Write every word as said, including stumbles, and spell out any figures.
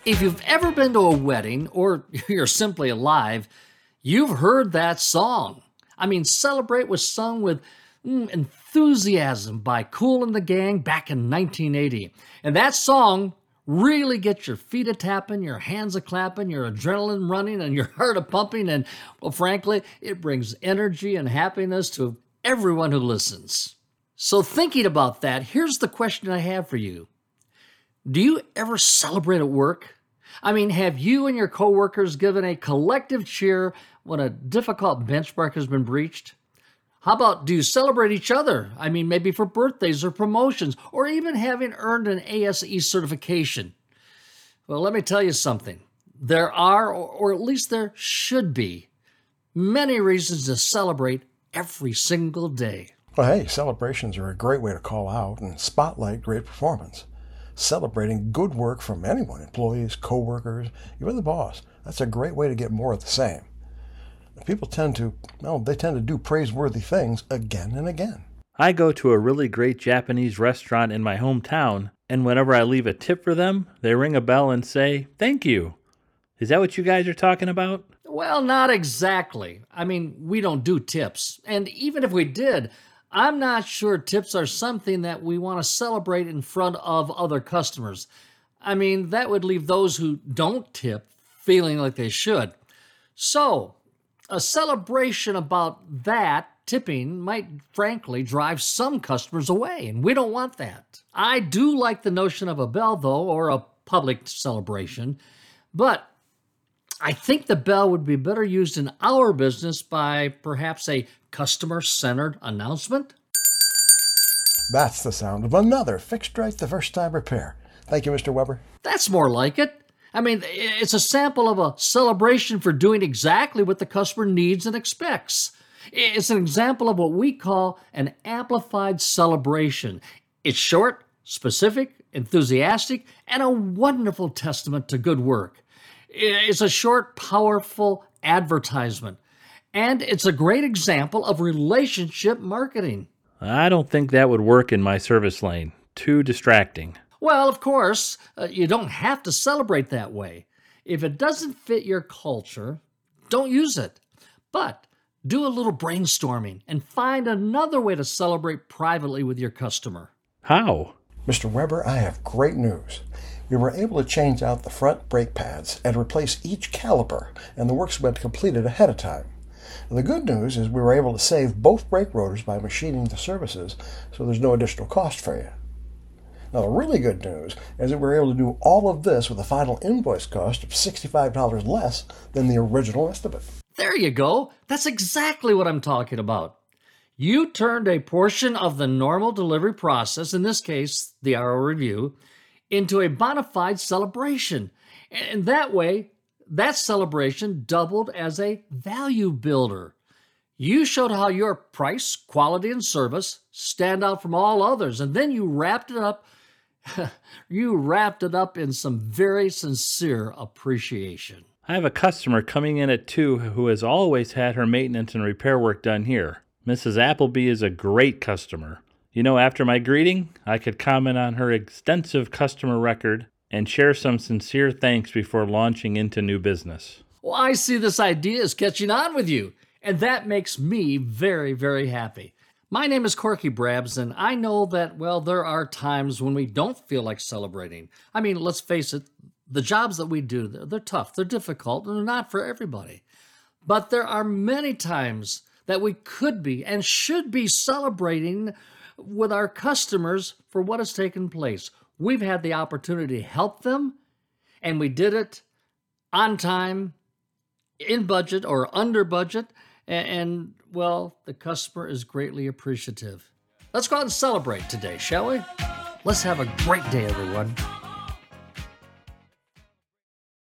If you've ever been to a wedding, or you're simply alive, you've heard that song. I mean, Celebrate was sung with mm, enthusiasm by Kool and the Gang back in nineteen eighty. And that song really gets your feet a-tapping, your hands a-clapping, your adrenaline running, and your heart a-pumping. And, well, frankly, it brings energy and happiness to everyone who listens. So thinking about that, here's the question I have for you. Do you ever celebrate at work? I mean, have you and your coworkers given a collective cheer when a difficult benchmark has been breached? How about, do you celebrate each other? I mean, maybe for birthdays or promotions, or even having earned an A S E certification. Well, let me tell you something. There are, or at least there should be, many reasons to celebrate every single day. Well, hey, celebrations are a great way to call out and spotlight great performance. Celebrating good work from anyone, employees, coworkers, even the boss. That's a great way to get more of the same. People tend to, well, they tend to do praiseworthy things again and again. I go to a really great Japanese restaurant in my hometown, and whenever I leave a tip for them, they ring a bell and say, "Thank you." Is that what you guys are talking about? Well, not exactly. I mean, we don't do tips. And even if we did, I'm not sure tips are something that we want to celebrate in front of other customers. I mean, that would leave those who don't tip feeling like they should. So, a celebration about that tipping might frankly drive some customers away, and we don't want that. I do like the notion of a bell, though, or a public celebration, but I think the bell would be better used in our business by perhaps a customer-centered announcement. That's the sound of another fixed right the first time repair. Thank you, Mister Weber. That's more like it. I mean, it's a sample of a celebration for doing exactly what the customer needs and expects. It's an example of what we call an amplified celebration. It's short, specific, enthusiastic, and a wonderful testament to good work. It's a short, powerful advertisement. And it's a great example of relationship marketing. I don't think that would work in my service lane. Too distracting. Well, of course, uh, you don't have to celebrate that way. If it doesn't fit your culture, don't use it. But do a little brainstorming and find another way to celebrate privately with your customer. How? Mister Weber, I have great news. We were able to change out the front brake pads and replace each caliper, and the work's been completed ahead of time. The good news is we were able to save both brake rotors by machining the services, so there's no additional cost for you. Now, the really good news is that we were able to do all of this with a final invoice cost of sixty-five dollars less than the original estimate. There you go. That's exactly what I'm talking about. You turned a portion of the normal delivery process, in this case, the R O review, into a bona fide celebration. And that way, that celebration doubled as a value builder. You showed how your price, quality, and service stand out from all others, and then you wrapped it up. you wrapped it up in some very sincere appreciation. I have a customer coming in at two who has always had her maintenance and repair work done here. Missus Appleby is a great customer. You know, after my greeting, I could comment on her extensive customer record and share some sincere thanks before launching into new business. Well, I see this idea is catching on with you, and that makes me very, very happy. My name is Corky Brabs, and I know that, well, there are times when we don't feel like celebrating. I mean, let's face it, the jobs that we do, they're, they're tough, they're difficult, and they're not for everybody. But there are many times that we could be and should be celebrating with our customers for what has taken place. We've had the opportunity to help them, and we did it on time, in budget or under budget, and, and well, the customer is greatly appreciative. Let's go out and celebrate today, shall we? Let's have a great day, everyone.